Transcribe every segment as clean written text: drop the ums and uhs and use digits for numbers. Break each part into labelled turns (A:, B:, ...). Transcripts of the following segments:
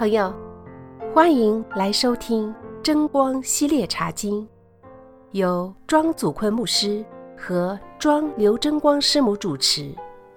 A: 朋友，欢迎来收听真光系列茶经，由庄祖坤牧师和庄刘真光师母主持。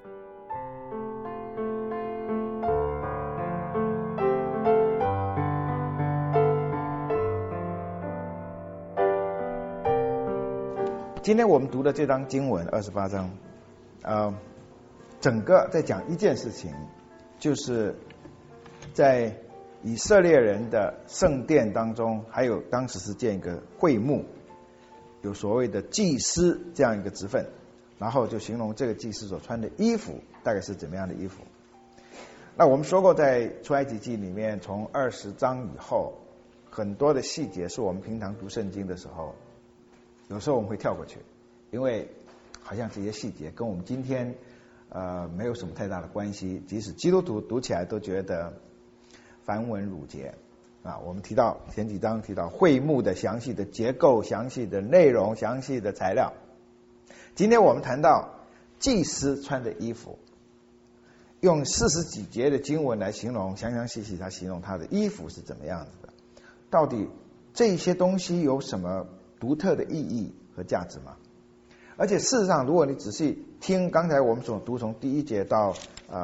B: 今天我们读的这章经文28章，整个在讲一件事情，就是在以色列人的圣殿当中，还有当时是建一个会幕，有所谓的祭司这样一个职分，然后就形容这个祭司所穿的衣服大概是怎么样的衣服。那我们说过，在出埃及记里面，从20章以后，很多的细节是我们平常读圣经的时候，有时候我们会跳过去，因为好像这些细节跟我们今天没有什么太大的关系，即使基督徒读起来都觉得繁文缛节啊。我们提到前几章提到会幕的详细的结构、详细的内容、详细的材料。今天我们谈到祭司穿的衣服，用40几节的经文来形容，详详细细他形容他的衣服是怎么样子的。到底这些东西有什么独特的意义和价值吗？而且事实上，如果你仔细听刚才我们所读从第1节到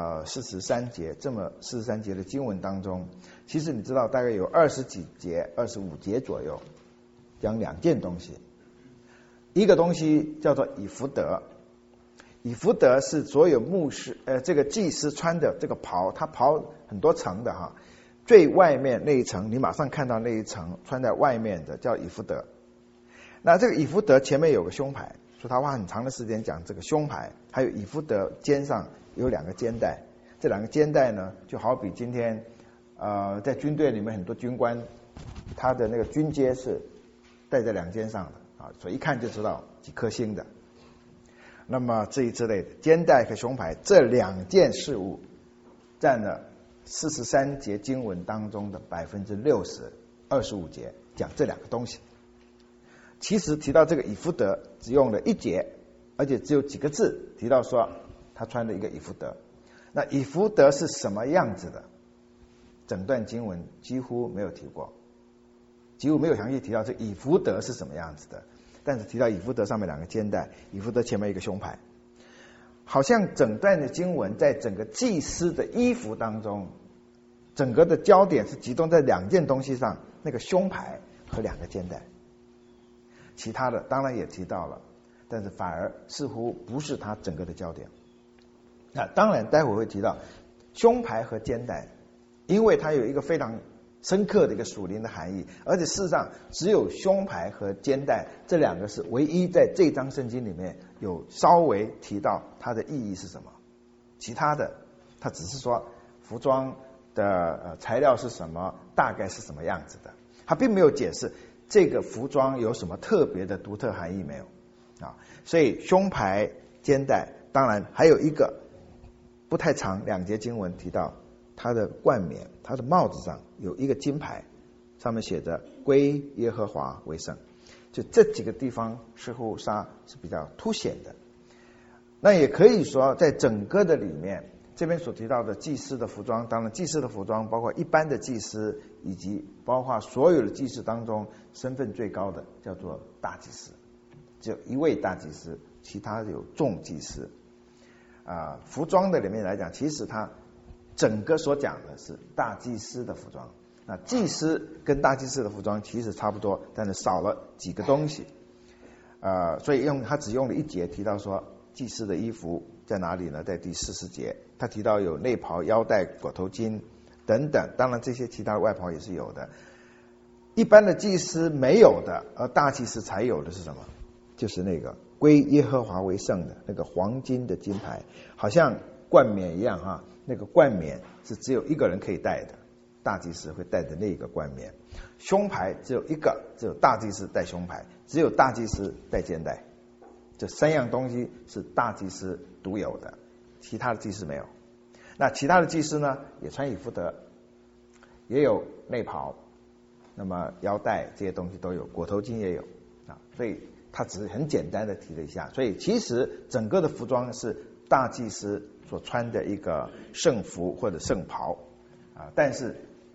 B: 43节，这么43节的经文当中，其实你知道大概有20几节、25节左右讲2件东西。一个东西叫做以弗得，以弗得是所有牧师这个祭司穿的这个袍，他袍很多层的哈，最外面那一层，你马上看到那一层穿在外面的叫以弗得。那这个以弗得前面有个胸牌，所以他花很长的时间讲这个胸牌，还有以弗得肩上有2个肩带，这2个肩带呢，就好比今天在军队里面很多军官，他的那个军阶是带在2肩上的啊，所以一看就知道几颗星的。那么这一之类的肩带和胸牌这2件事物，占了43节经文当中的60%，25节讲这2个东西。其实提到这个以弗得只用了1节，而且只有几个字提到说他穿了一个以弗得。那以弗得是什么样子的？整段经文几乎没有提过，几乎没有详细提到这以弗得是什么样子的。但是提到以弗得上面2个肩带，以弗得前面一个胸牌，好像整段的经文在整个祭司的衣服当中，整个的焦点是集中在2件东西上，那个胸牌和2个肩带。其他的当然也提到了，但是反而似乎不是它整个的焦点。那当然待会会提到胸牌和肩带，因为它有一个非常深刻的一个属灵的含义，而且事实上只有胸牌和肩带这2个是唯一在这章圣经里面有稍微提到它的意义是什么。其他的它只是说服装的材料是什么，大概是什么样子的，它并没有解释这个服装有什么特别的独特含义没有啊？所以胸牌、肩带，当然还有一个不太长2节经文提到他的冠冕，他的帽子上有一个金牌，上面写着归耶和华为圣。就这几个地方似乎是比较凸显的。那也可以说在整个的里面，这边所提到的祭司的服装，当然祭司的服装包括一般的祭司，以及包括所有的祭司当中身份最高的叫做大祭司，只有1位大祭司，其他有众祭司。服装的里面来讲，其实它整个所讲的是大祭司的服装。那祭司跟大祭司的服装其实差不多，但是少了几个东西。所以他只用了1节提到说祭司的衣服在哪里呢？在第40节，他提到有内袍、腰带、裹头巾等等，当然这些其他的外袍也是有的。一般的祭司没有的，而大祭司才有的是什么？就是那个归耶和华为圣的那个黄金的金牌，好像冠冕一样哈。那个冠冕是只有1个人可以戴的，大祭司会戴的那个冠冕。胸牌只有1个，只有大祭司戴胸牌，只有大祭司戴肩带。这3样东西是大祭司独有的，其他的祭司没有。那其他的祭司呢，也穿以弗得，也有内袍，那么腰带这些东西都有，裹头巾也有啊。所以他只是很简单的提了一下，所以其实整个的服装是大祭司所穿的一个圣服或者圣袍啊。但是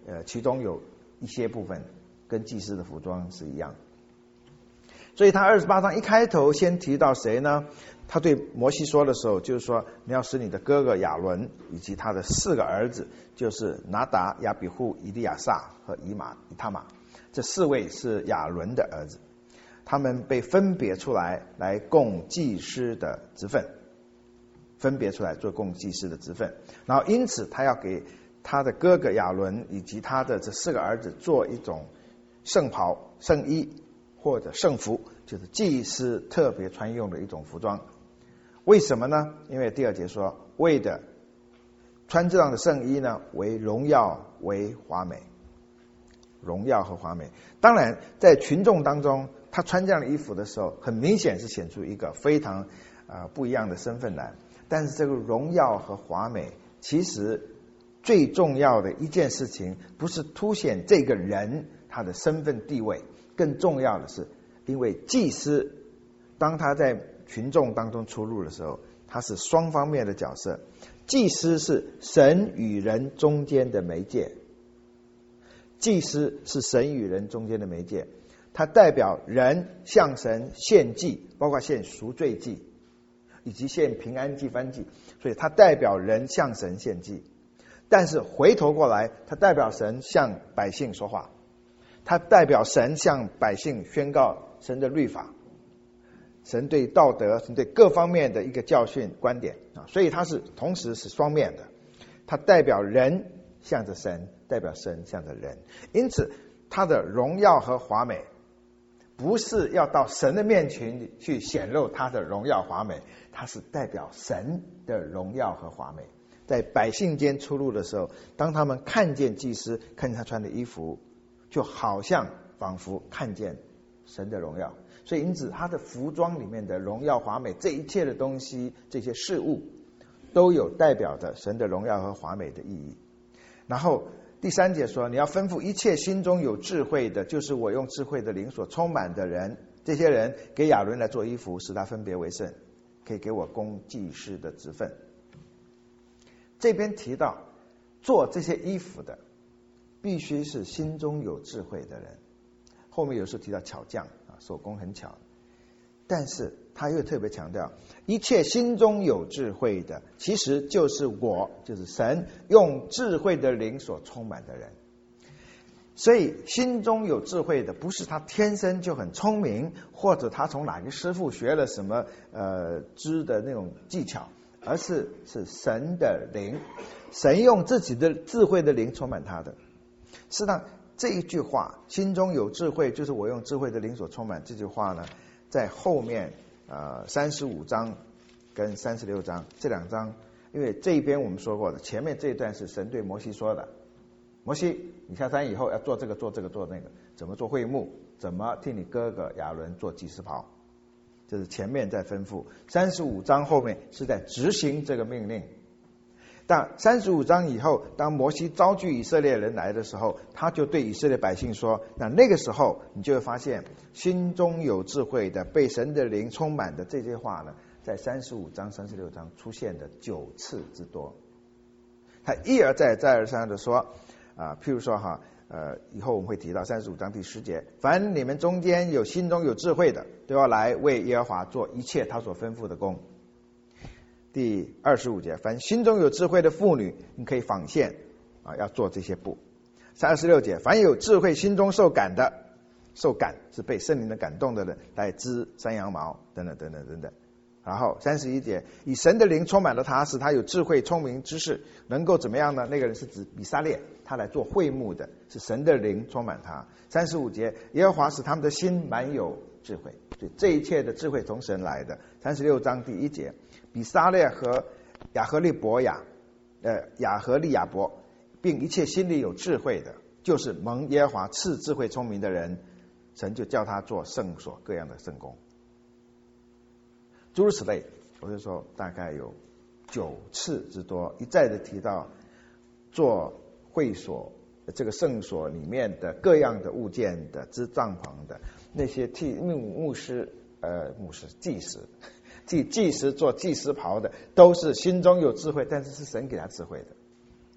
B: 其中有一些部分跟祭司的服装是一样。所以他28章一开头先提到谁呢？他对摩西说的时候，就是说你要使你的哥哥亚伦以及他的4个儿子，就是拿达、亚比户、以利亚撒和以他玛，这4位是亚伦的儿子，他们被分别出来供祭司的职分，分别出来做供祭司的职分。然后因此他要给他的哥哥亚伦以及他的这4个儿子做一种圣袍、圣衣或者圣服，就是祭司特别穿用的一种服装。为什么呢？因为第2节说，为的穿这样的圣衣呢，为荣耀，为华美。荣耀和华美。当然在群众当中，他穿这样的衣服的时候，很明显是显出一个非常不一样的身份来。但是这个荣耀和华美，其实最重要的一件事情，不是凸显这个人他的身份地位，更重要的是，因为祭司当他在群众当中出入的时候，他是双方面的角色。祭司是神与人中间的媒介，祭司是神与人中间的媒介，他代表人向神献祭，包括献赎罪祭以及献平安祭、燔祭，所以他代表人向神献祭。但是回头过来，他代表神向百姓说话，他代表神向百姓宣告神的律法，神对道德、神对各方面的一个教训观点所以他是同时是双面的，他代表人向着神，代表神向着人。因此他的荣耀和华美不是要到神的面前去显露他的荣耀华美，他是代表神的荣耀和华美。在百姓间出入的时候，当他们看见祭司，看见他穿的衣服，就好像仿佛看见神的荣耀。所以因此他的服装里面的荣耀华美，这一切的东西，这些事物都有代表着神的荣耀和华美的意义。然后第3节说，你要吩咐一切心中有智慧的，就是我用智慧的灵所充满的人，这些人给亚伦来做衣服，使他分别为圣，可以给我供祭司的职分。这边提到做这些衣服的必须是心中有智慧的人，后面有时候提到巧匠手工很巧，但是他又特别强调一切心中有智慧的，其实就是我，就是神用智慧的灵所充满的人。所以心中有智慧的不是他天生就很聪明，或者他从哪个师傅学了什么织的那种技巧，而是神的灵，神用自己的智慧的灵充满他的。事实上这一句话心中有智慧，就是我用智慧的灵所充满，这句话呢在后面35章跟36章这2章，因为这边我们说过的，前面这一段是神对摩西说的，摩西你下山以后要做这个做这个做那个，怎么做会幕，怎么替你哥哥亚伦做祭司袍，这是前面在吩咐。35章后面是在执行这个命令。但35章以后，当摩西召聚以色列人来的时候，他就对以色列百姓说，那个时候你就会发现心中有智慧的，被神的灵充满的这些话呢，在35章36章出现的9次之多。他一而再再而三的说譬如说以后我们会提到35章第10节，凡你们中间有心中有智慧的，都要来为耶和华做一切他所吩咐的工。第25节，凡心中有智慧的妇女，你可以纺线要做这些布。36节，凡有智慧心中受感的，受感是被圣灵的感动的人，来织山羊毛等等等等等等。然后31节，以神的灵充满了他，使他有智慧聪明知识，能够怎么样呢？那个人是指比撒列，他来做会幕的，是神的灵充满他。35节，耶和华使他们的心满有智慧，所以这一切的智慧从神来的。36章第1节，比撒列和亚和利亚伯并一切心里有智慧的，就是蒙耶和华赐智慧聪明的人，神就叫他做圣所各样的圣工。诸如此类，我就说大概有9次之多，一再的提到做会所这个圣所里面的各样的物件的，织帐篷的，那些替牧师祭司做祭司袍的，都是心中有智慧，但是是神给他智慧的。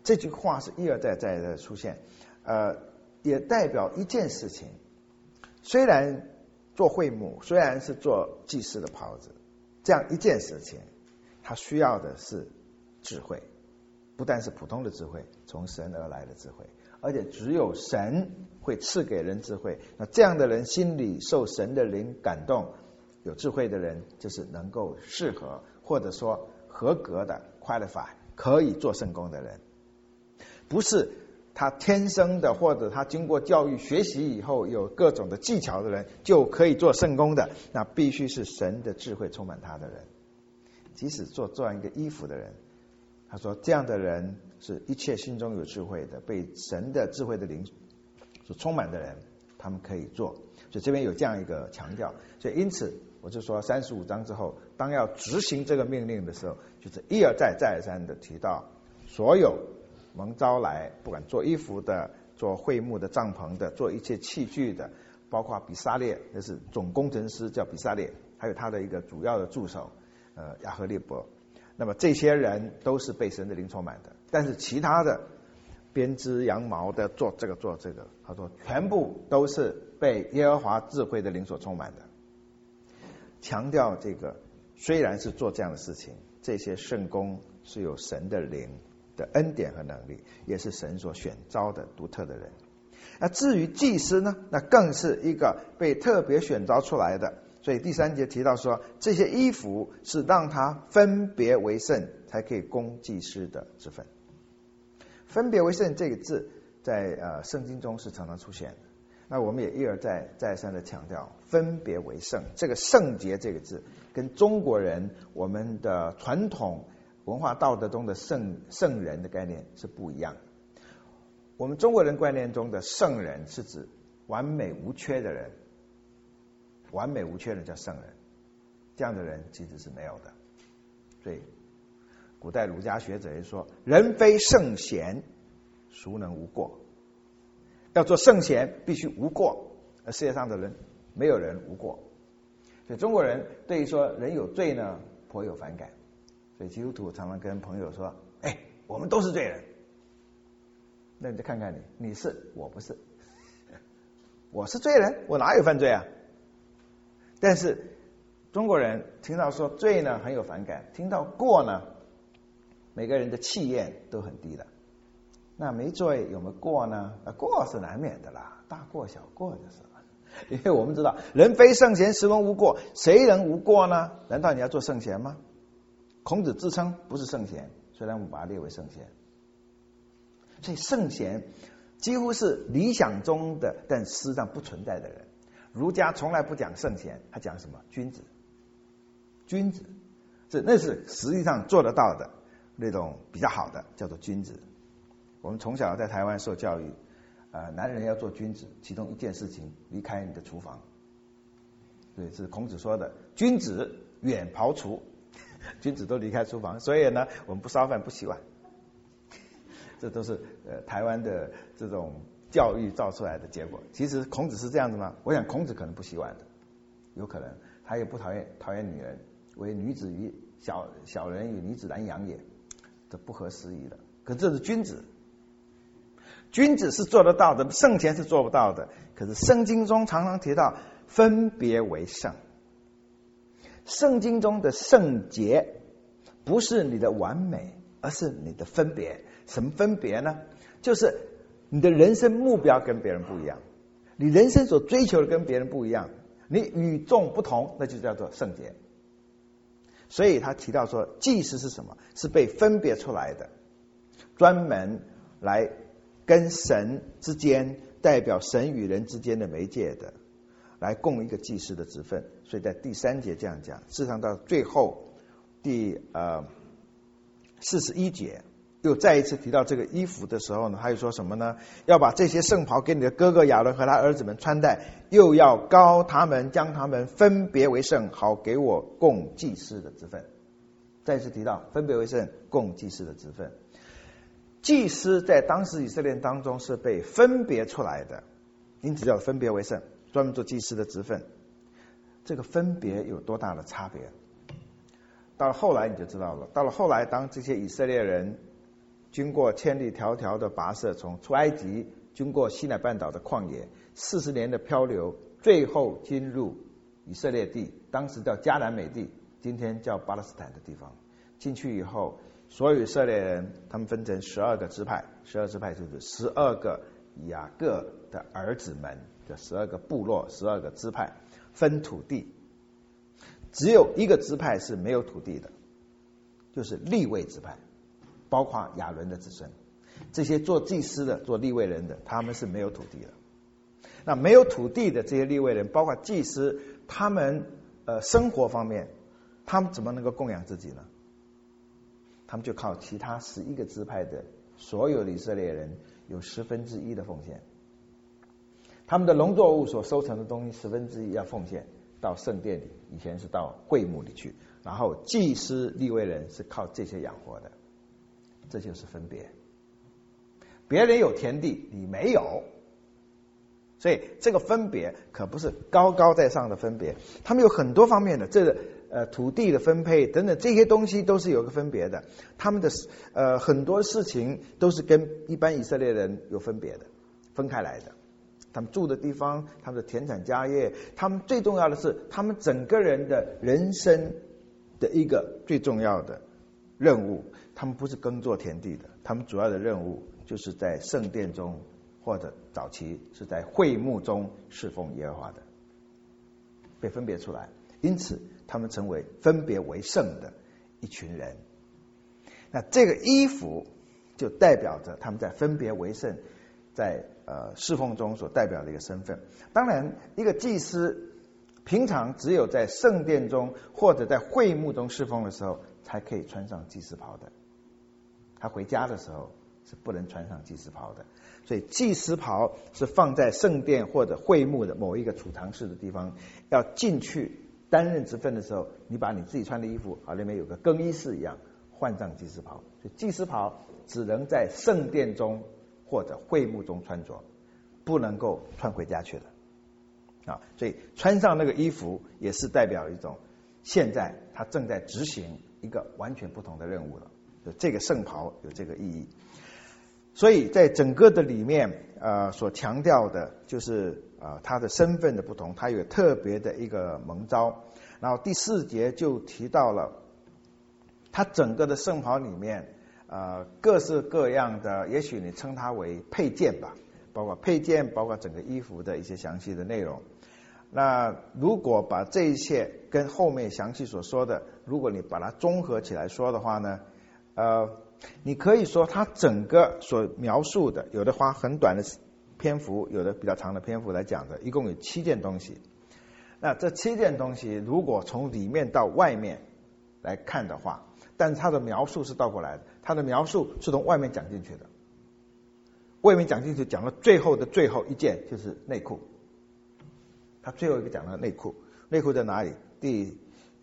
B: 这句话是一而再再而三的出现，也代表一件事情。虽然做会幕，虽然是做祭司的袍子，这样一件事情，它需要的是智慧，不但是普通的智慧，从神而来的智慧，而且只有神会赐给人智慧。那这样的人心里受神的灵感动，有智慧的人就是能够适合或者说合格的 qualify 可以做圣工的人，不是他天生的或者他经过教育学习以后有各种的技巧的人就可以做圣工的，那必须是神的智慧充满他的人。即使做这样一个衣服的人，他说这样的人是一切心中有智慧的，被神的智慧的灵所充满的人，他们可以做。所以这边有这样一个强调，所以因此我就说35章之后，当要执行这个命令的时候，就是一而再再而三的提到所有蒙召来，不管做衣服的、做会幕的帐篷的、做一切器具的，包括比撒列，那是总工程师叫比撒列，还有他的一个主要的助手亚和利伯。那么这些人都是被神的灵充满的，但是其他的编织羊毛的、做这个做这个，他说全部都是被耶和华智慧的灵所充满的。强调这个虽然是做这样的事情，这些圣工是有神的灵的恩典和能力，也是神所选召的独特的人。那至于祭司呢，那更是一个被特别选召出来的。所以第3节提到说，这些衣服是让他分别为圣，才可以供祭司的职分。分别为圣这个字在圣经中是常常出现的，那我们也一而再再三的强调分别为圣。这个圣洁这个字跟中国人我们的传统文化道德中的圣人的概念是不一样的。我们中国人观念中的圣人是指完美无缺的人，完美无缺的叫圣人，这样的人其实是没有的。所以古代儒家学者也说，人非圣贤，孰能无过？要做圣贤必须无过，而世界上的人没有人无过。所以中国人对于说人有罪呢颇有反感，所以基督徒常常跟朋友说，我们都是罪人。那你再看看你是，我不是。我是罪人，我哪有犯罪啊？但是中国人听到说罪呢很有反感，听到过呢，每个人的气焰都很低的。那没罪有没有过呢？过是难免的啦，大过小过就是了。因为我们知道人非圣贤，孰能无过？谁能无过呢？难道你要做圣贤吗？孔子自称不是圣贤，虽然我们把他列为圣贤。所以圣贤几乎是理想中的，但事实上不存在的人。儒家从来不讲圣贤，他讲什么？君子。君子那是实际上做得到的那种比较好的，叫做君子。我们从小在台湾受教育，男人要做君子，其中一件事情离开你的厨房。对，是孔子说的，君子远庖厨。君子都离开厨房，所以呢，我们不烧饭不洗碗。这都是台湾的这种教育造出来的结果。其实孔子是这样子吗？我想孔子可能不洗碗的，有可能他也不讨厌女人，为女子于小人与女子难养也，这不合时宜的。可这是君子，君子是做得到的，圣贤是做不到的。可是圣经中常常提到分别为圣。圣经中的圣洁不是你的完美，而是你的分别。什么分别呢？就是你的人生目标跟别人不一样，你人生所追求的跟别人不一样，你与众不同，那就叫做圣洁。所以他提到说，祭司是什么？是被分别出来的，专门来跟神之间，代表神与人之间的媒介的，来供一个祭司的职分。所以在第3节这样讲。事实上到最后第41节又再一次提到这个衣服的时候呢，他又说什么呢？要把这些圣袍给你的哥哥亚伦和他儿子们穿戴，又要膏他们，将他们分别为圣，好给我供祭司的职分。再一次提到分别为圣，供祭司的职分。祭司在当时以色列当中是被分别出来的，因此叫分别为圣，专门做祭司的职分。这个分别有多大的差别？到了后来你就知道了。到了后来，当这些以色列人经过千里迢迢的跋涉，从出埃及，经过西乃半岛的旷野，40年的漂流，最后进入以色列地，当时叫迦南美地，今天叫巴勒斯坦的地方。进去以后，所有以色列人他们分成12个支派，12支派就是12个雅各的儿子们的12个部落，12个支派分土地。只有一个支派是没有土地的，就是利未支派，包括亚伦的子孙，这些做祭司的、做利未人的，他们是没有土地的。那没有土地的这些利未人，包括祭司，他们生活方面，他们怎么能够供养自己呢？他们就靠其他11个支派的所有的以色列人有1/10的奉献，他们的农作物所收成的东西1/10要奉献到圣殿里，以前是到会幕里去，然后祭司利未人是靠这些养活的，这就是分别。别人有田地，你没有，所以这个分别可不是高高在上的分别，他们有很多方面的，这个土地的分配等等这些东西都是有个分别的，他们的很多事情都是跟一般以色列人有分别的，分开来的。他们住的地方，他们的田产家业，他们最重要的是他们整个人的人生的一个最重要的任务，他们不是耕作田地的，他们主要的任务就是在圣殿中，或者早期是在会幕中侍奉耶和华的，被分别出来，因此他们成为分别为圣的一群人。那这个衣服就代表着他们在分别为圣，在侍奉中所代表的一个身份。当然一个祭司平常只有在圣殿中或者在会幕中侍奉的时候才可以穿上祭司袍的，他回家的时候是不能穿上祭司袍的。所以祭司袍是放在圣殿或者会幕的某一个储藏室的地方，要进去担任职分的时候，你把你自己穿的衣服好，里面有个更衣室一样，换上祭司袍。所以祭司袍只能在圣殿中或者会幕中穿着，不能够穿回家去的。所以穿上那个衣服也是代表一种现在他正在执行一个完全不同的任务了，就这个圣袍有这个意义。所以在整个的里面所强调的就是他的身份的不同，他有特别的一个蒙召。然后第4节就提到了他整个的圣袍里面各式各样的，也许你称它为配件吧，包括配件，包括整个衣服的一些详细的内容。那如果把这一切跟后面详细所说的，如果你把它综合起来说的话呢，你可以说它整个所描述的，有的花很短的篇幅，有的比较长的篇幅来讲的，一共有7件东西。那这7件东西如果从里面到外面来看的话，但是它的描述是倒过来的，它的描述是从外面讲进去的，外面讲进去讲到最后的最后一件就是内裤，他最后一个讲到内裤，内裤在哪里？第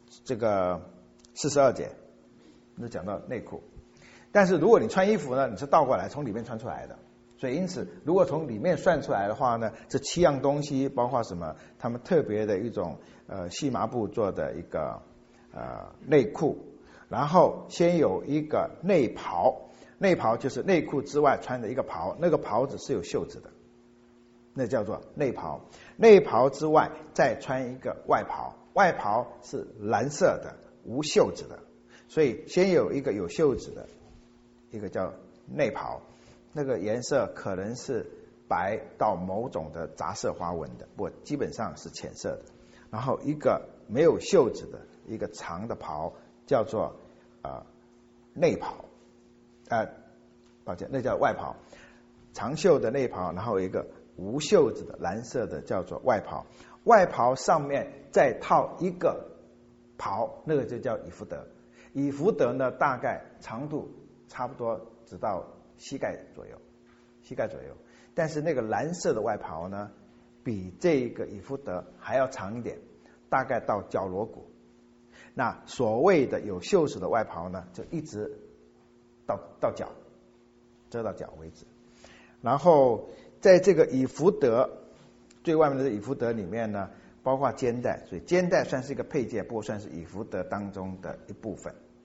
B: 42节就讲到内裤。但是如果你穿衣服呢，你是倒过来从里面穿出来的，所以因此如果从里面算出来的话呢，这7样东西包括什么？他们特别的一种细麻布做的一个内裤，然后先有一个内袍，内袍就是内裤之外穿的一个袍，那个袍子是有袖子的，那叫做内袍。内袍之外再穿一个外袍，外袍是蓝色的无袖子的，所以先有一个有袖子的，一个叫内袍，那个颜色可能是白到某种的杂色花纹的，不过基本上是浅色的。然后一个没有袖子的一个长的袍叫做内袍，抱歉，那叫外袍，长袖的内袍，然后有一个无袖子的蓝色的叫做外袍，外袍上面再套一个袍，那个就叫以弗得。以弗得呢，大概长度差不多只到膝盖左右，但是那个蓝色的外袍呢，比这个以弗得还要长一点，大概到脚踝骨。那所谓的有袖子的外袍呢，就一直到脚，遮到脚为止。然后在这个以弗得最外面的以弗得里面呢，包括肩带，所以肩带算是一个配件，不过算是以弗得当中的一部分。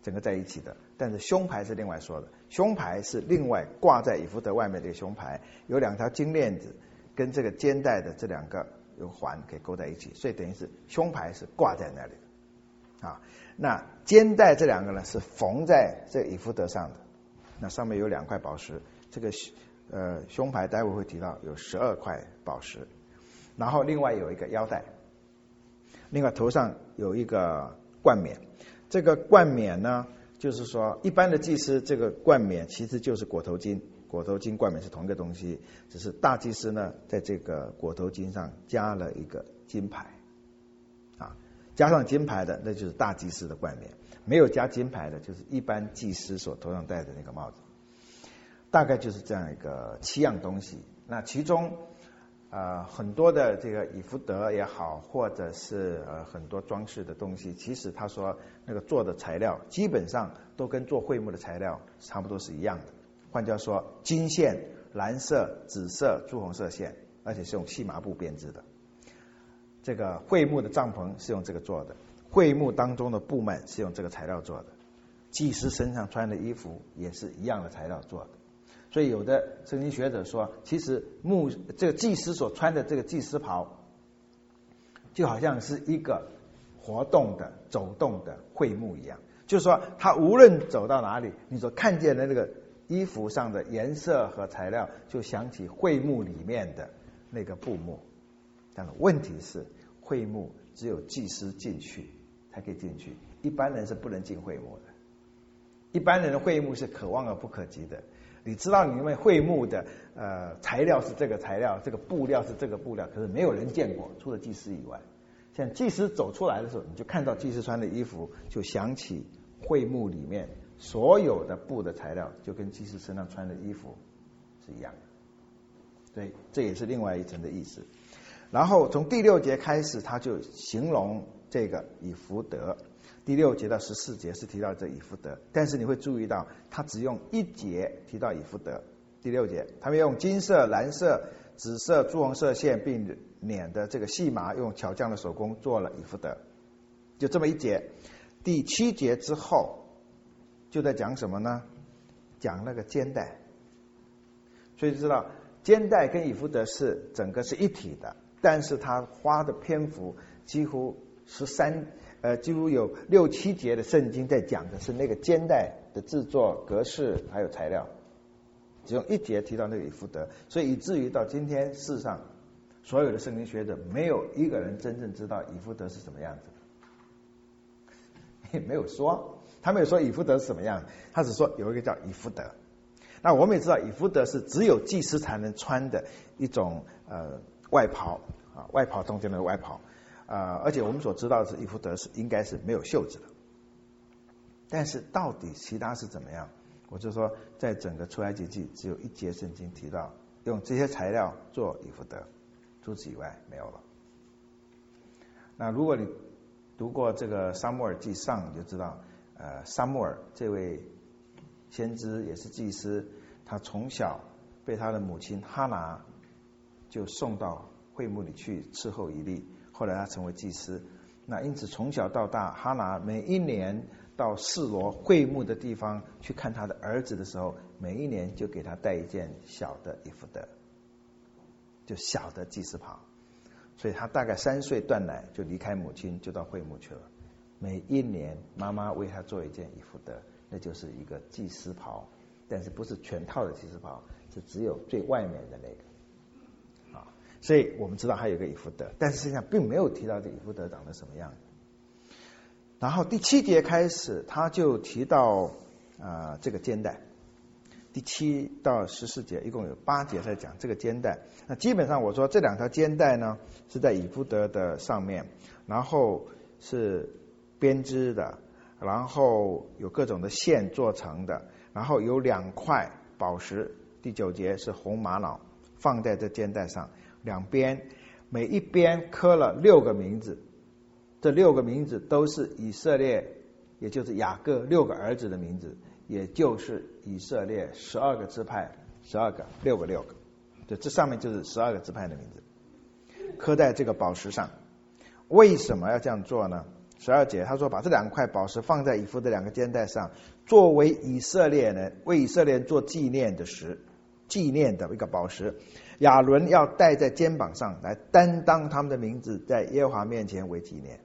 B: 整个在一起的。但是胸牌是另外说的，胸牌是另外挂在以弗得外面的一个胸牌，有2条金链子跟这个肩带的这2个有环可以勾在一起，所以等于是胸牌是挂在那里的啊。那肩带这2个呢是缝在这以弗得上的，那上面有2块宝石，这个胸牌待会会提到有12块宝石，然后另外有一个腰带，另外头上有一个冠冕。这个冠冕呢，就是说一般的祭司这个冠冕其实就是裹头巾，裹头巾冠冕是同一个东西，只是大祭司呢在这个裹头巾上加了一个金牌啊，加上金牌的那就是大祭司的冠冕，没有加金牌的就是一般祭司所头上戴的那个帽子。大概就是这样一个7样东西。那其中很多的这个以弗得也好，或者是很多装饰的东西，其实他说那个做的材料基本上都跟做会幕的材料差不多是一样的。换句话说，金线、蓝色、紫色、朱红色线，而且是用细麻布编织的。这个会幕的帐篷是用这个做的，会幕当中的布幔是用这个材料做的，祭司身上穿的衣服也是一样的材料做的。所以有的圣经学者说，其实这个祭司所穿的这个祭司袍就好像是一个活动的走动的会幕一样，就是说他无论走到哪里，你所看见的那个衣服上的颜色和材料就想起会幕里面的那个布幕。但是问题是，会幕只有祭司进去才可以进去，一般人是不能进会幕的。一般人的会幕是可望而不可及的。你知道你们会幕的材料是这个材料，这个布料是这个布料，可是没有人见过，除了祭司以外。像祭司走出来的时候，你就看到祭司穿的衣服，就想起会幕里面所有的布的材料，就跟祭司身上穿的衣服是一样的。所以这也是另外一层的意思。然后从第6节开始，他就形容这个以弗得。第6节到14节是提到这以弗得，但是你会注意到他只用1节提到以弗得。第6节他们用金色、蓝色、紫色、朱红色线并捻的这个细麻，用巧匠的手工做了以弗得，就这么1节。第7节之后就在讲什么呢？讲那个肩带。所以就知道肩带跟以弗得是整个是一体的，但是他花的篇幅几乎几乎有6、7节的圣经在讲的是那个肩带的制作格式还有材料，只用1节提到那个以弗得，所以以至于到今天世上所有的圣经学者没有一个人真正知道以弗得是什么样子，也没有说，他没有说以弗得是什么样，他只说有一个叫以弗得。那我们也知道以弗得是只有祭司才能穿的一种外袍啊，外袍中间的外袍。而且我们所知道的是以弗得是应该是没有袖子的，但是到底其他是怎么样？我就说在整个出埃及记只有1节圣经提到用这些材料做以弗得，除此以外没有了。那如果你读过这个撒母耳记上，你就知道撒母耳这位先知也是祭司，他从小被他的母亲哈拿就送到会幕里去伺候以利，后来他成为祭司。那因此从小到大，哈拿每一年到示罗会幕的地方去看他的儿子的时候，每一年就给他带一件小的以弗得，就小的祭司袍。所以他大概3岁断奶就离开母亲，就到会幕去了。每一年妈妈为他做一件以弗得，那就是一个祭司袍，但是不是全套的祭司袍，是只有最外面的那个。所以我们知道还有一个以弗得，但是实际上并没有提到这以弗得长得什么样。然后第7节开始，他就提到这个肩带。第7到14节一共有8节在讲这个肩带。那基本上我说这2条肩带呢是在以弗得的上面，然后是编织的，然后有各种的线做成的，然后有2块宝石。第9节是红玛瑙放在这肩带上，两边每一边刻了6个名字，这6个名字都是以色列，也就是雅各6个儿子的名字，也就是以色列12个支派，12个6个6个，就这上面就是12个支派的名字，刻在这个宝石上。为什么要这样做呢？ 12节，他说把这2块宝石放在以弗的2个肩带上，作为以色列人为以色列人做纪念的一个宝石。亚伦要戴在肩膀上，来担当他们的名字，在耶和华面前为纪念。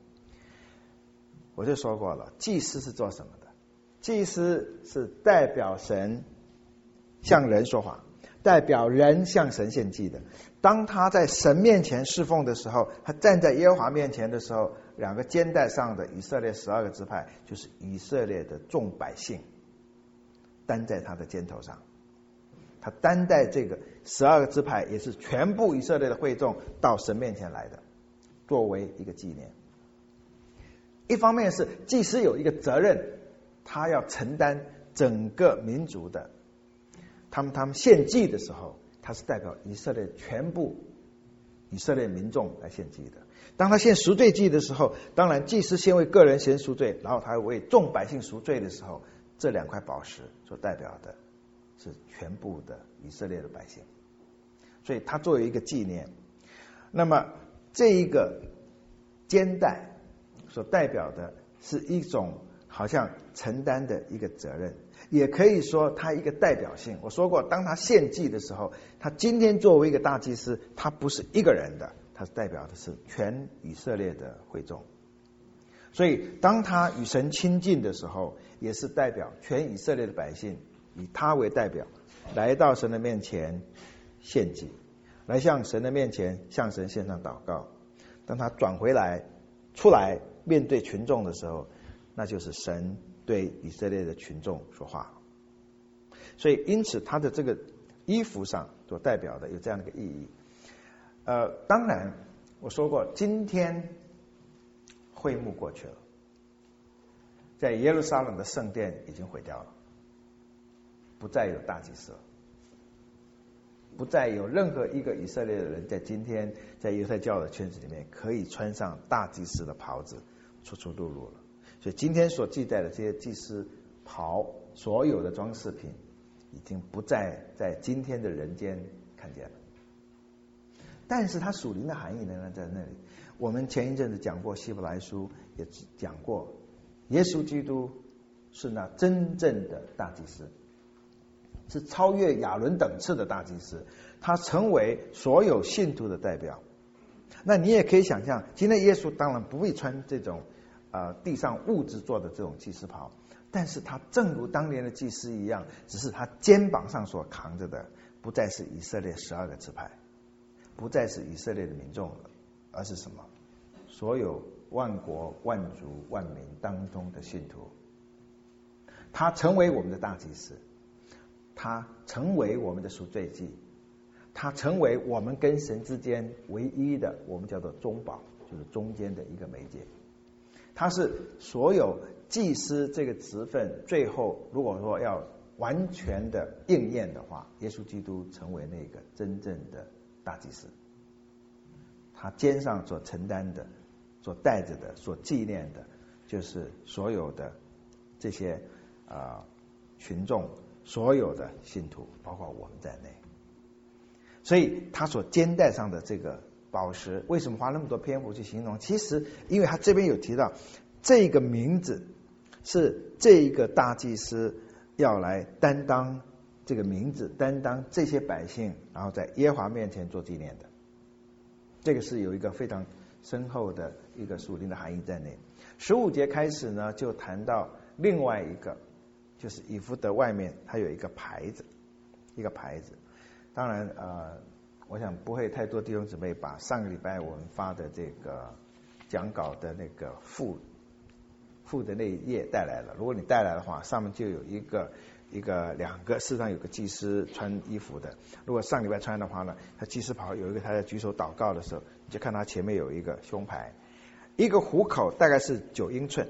B: 我就说过了，祭司是做什么的？祭司是代表神向人说话，代表人向神献祭的。当他在神面前侍奉的时候，他站在耶和华面前的时候，2个肩带上的以色列12个支派，就是以色列的众百姓，担在他的肩头上。他担待这个12个支派，也是全部以色列的会众到神面前来的，作为一个纪念。一方面是祭司有一个责任，他要承担整个民族的，他们献祭的时候，他是代表以色列全部以色列民众来献祭的。当他献赎罪祭的时候，当然祭司先为个人先赎罪，然后他为众百姓赎罪的时候，这2块宝石所代表的是全部的以色列的百姓，所以他作为一个纪念。那么这一个肩带所代表的是一种好像承担的一个责任，也可以说他一个代表性。我说过，当他献祭的时候，他今天作为一个大祭司，他不是一个人的，他代表的是全以色列的会众。所以当他与神亲近的时候，也是代表全以色列的百姓，以他为代表来到神的面前献祭，来向神的面前向神献上祷告。当他转回来出来面对群众的时候，那就是神对以色列的群众说话。所以因此他的这个衣服上所代表的有这样的一个意义。当然我说过，今天会幕过去了，在耶路撒冷的圣殿已经毁掉了，不再有大祭司了，不再有任何一个以色列的人在今天在犹太教的圈子里面可以穿上大祭司的袍子出出入入了。所以今天所记载的这些祭司袍，所有的装饰品已经不再在今天的人间看见了。但是它属灵的含义仍然在那里。我们前一阵子讲过希伯来书，也讲过耶稣基督是那真正的大祭司，是超越亚伦等次的大祭司，他成为所有信徒的代表。那你也可以想象，今天耶稣当然不会穿这种地上物质做的这种祭司袍，但是他正如当年的祭司一样，只是他肩膀上所扛着的不再是以色列12个支派，不再是以色列的民众了，而是什么？所有万国万族万民当中的信徒。他成为我们的大祭司，他成为我们的赎罪祭，他成为我们跟神之间唯一的，我们叫做中保，就是中间的一个媒介。他是所有祭司这个职分最后如果说要完全的应验的话，耶稣基督成为那个真正的大祭司。他肩上所承担的，所带着的，所纪念的，就是所有的这些群众，所有的信徒，包括我们在内。所以他所肩带上的这个宝石，为什么花那么多篇幅去形容？其实因为他这边有提到，这个名字是这一个大祭司要来担当这个名字，担当这些百姓，然后在耶和华面前做纪念的。这个是有一个非常深厚的一个属灵的含义在内。15节开始呢，就谈到另外一个，就是以弗得外面它有一个牌子，一个牌子。当然我想不会太多弟兄姊妹把上个礼拜我们发的这个讲稿的那个附的那一页带来了。如果你带来的话，上面就有两个，事实上有个祭司穿衣服的。如果上礼拜穿的话呢，他祭司袍有一个，他在举手祷告的时候，你就看他前面有一个胸牌，一个虎口大概是9英寸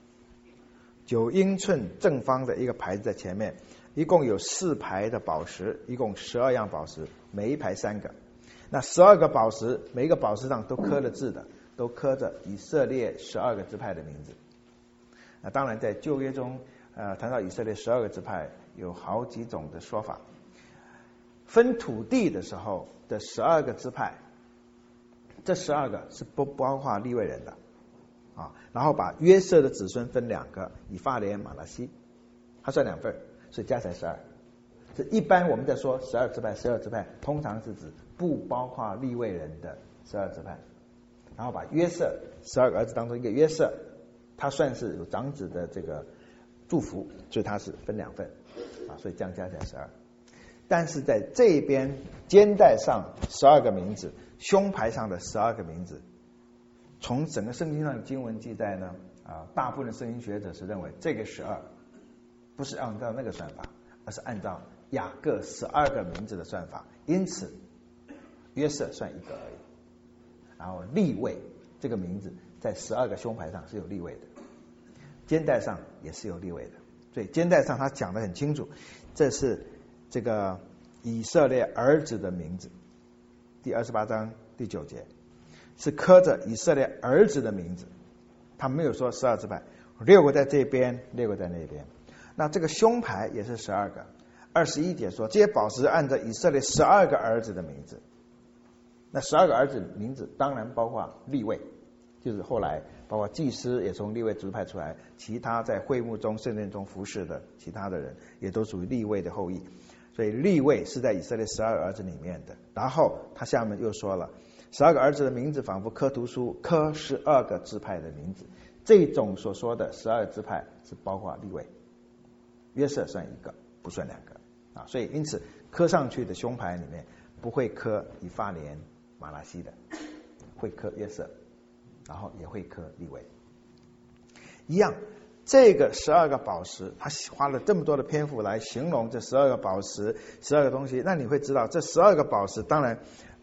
B: ，9英寸正方的一个牌子在前面，一共有4排的宝石，一共12样宝石，每一排3个。那12个宝石，每一个宝石上都刻了字的，都刻着以色列12个支派的名字。那当然在旧约中谈到以色列12个支派有好几种的说法。分土地的时候的12个支派，这12个是不包括利未人的， 啊，然后把约瑟的子孙分两个，以法莲、马拿西，他算2份，所以加起来12。这一般我们在说12支派，通常是指不包括利未人的12支派，然后把约瑟12个儿子当中一个约瑟，他算是有长子的这个祝福，所以他是分2份啊，所以这样加起来12。但是在这边肩带上12个名字，胸牌上的12个名字，从整个圣经上的经文记载呢，大部分的圣经学者是认为这个12不是按照那个算法，而是按照雅各12个名字的算法，因此约瑟算1个而已。然后利未这个名字在12个胸牌上是有利未的，肩带上也是有利未的，所以肩带上他讲得很清楚，这是这个以色列儿子的名字。第28章第9节是刻着以色列儿子的名字，他没有说12支派，6个在这边，6个在那边。那这个胸牌也是12个。21节说这些宝石按照以色列12个儿子的名字，那12个儿子名字当然包括利未，就是后来包括祭司也从利未支派出来，其他在会幕中圣殿中服侍的其他的人也都属于利未的后裔，所以利未是在以色列12个儿子里面的。然后他下面又说了12个儿子的名字仿佛刻图书，刻12个支派的名字，这种所说的12个支派是包括利未，约瑟算1个不算2个啊，所以因此刻上去的胸牌里面不会刻以法莲、马拿西的，会刻约瑟，然后也会刻利未。一样，这个12个宝石，他花了这么多的篇幅来形容这12个宝石，12个东西，那你会知道这12个宝石，当然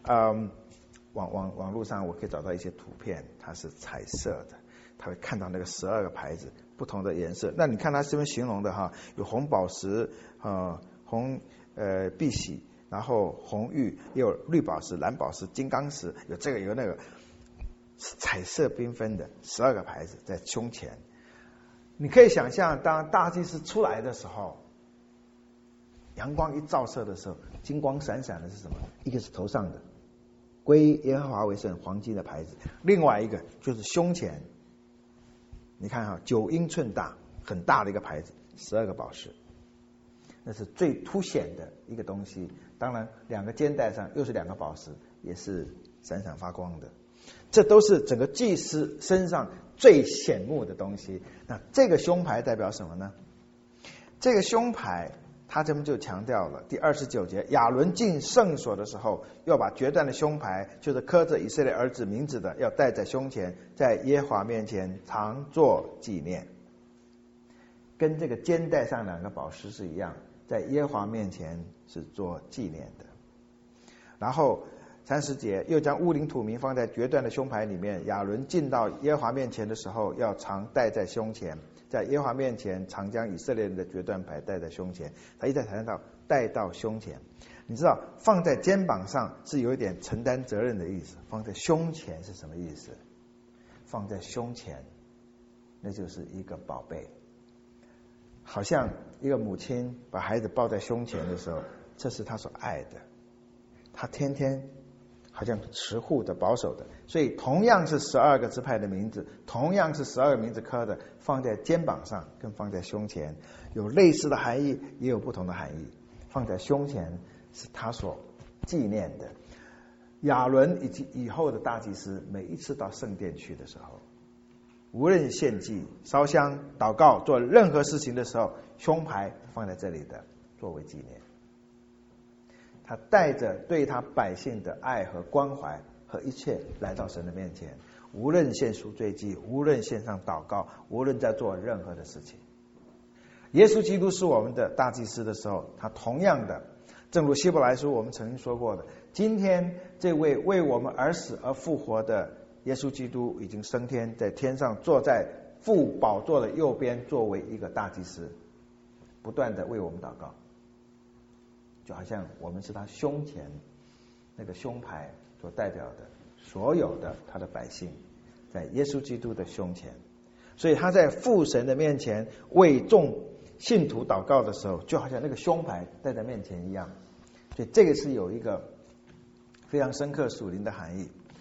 B: 网络上我可以找到一些图片，它是彩色的，他会看到那个12个牌子不同的颜色。那你看他这边形容的哈，有红宝石，红碧玺，然后红玉，也有绿宝石、蓝宝石、金刚石，有这个有那个，彩色缤纷的12个牌子在胸前。你可以想象，当大祭司出来的时候，阳光一照射的时候，金光闪闪的是什么？一个是头上的归耶和华为圣黄金的牌子，另外一个就是胸前，你看哈，9英寸大，很大的一个牌子，12个宝石，那是最凸显的一个东西。当然2个肩带上又是2个宝石，也是闪闪发光的，这都是整个祭司身上最显目的东西。那这个胸牌代表什么呢？这个胸牌他这边就强调了第29节，亚伦进圣所的时候，要把决断的胸牌，就是刻着以色列儿子名字的，要戴在胸前，在耶和华面前常做纪念。跟这个肩带上2个宝石是一样，在耶和华面前是做纪念的。然后30节，又将乌灵土名放在决断的胸牌里面，亚伦进到耶和华面前的时候，要常戴在胸前，在耶和华面前常将以色列人的决断牌戴在胸前。他一再谈到戴到胸前，你知道放在肩膀上是有一点承担责任的意思，放在胸前是什么意思？放在胸前那就是一个宝贝，好像一个母亲把孩子抱在胸前的时候，这是他所爱的，他天天好像持护的保守的。所以同样是12个支派的名字，同样是12个名字刻的，放在肩膀上跟放在胸前有类似的含义，也有不同的含义。放在胸前是他所纪念的。亚伦以及以后的大祭司每一次到圣殿去的时候，无论献祭、烧香、祷告、做任何事情的时候，胸牌放在这里的作为纪念。他带着对他百姓的爱和关怀和一切来到神的面前，无论献赎罪祭，无论献上祷告，无论在做任何的事情。耶稣基督是我们的大祭司的时候，他同样的，正如希伯来书我们曾经说过的，今天这位为我们而死而复活的耶稣基督已经升天，在天上坐在父宝座的右边，作为一个大祭司，不断的为我们祷告，就好像我们是他胸前那个胸牌所代表的所有的他的百姓，在耶稣基督的胸前。所以他在父神的面前为众信徒祷告的时候，就好像那个胸牌戴在面前一样。所以这个是有一个非常深刻属灵的含义。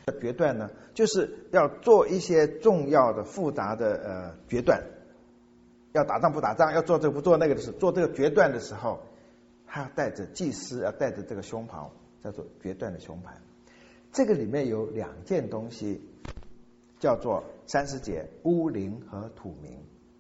B: 决断呢，就是要做一些重要的复杂的决断，要打仗不打仗，要做这个不做那个的时候，做这个决断的时候，他要带着祭司，要带着这个胸袍，叫做决断的胸牌。这个里面有两件东西，叫做30节乌灵和土明。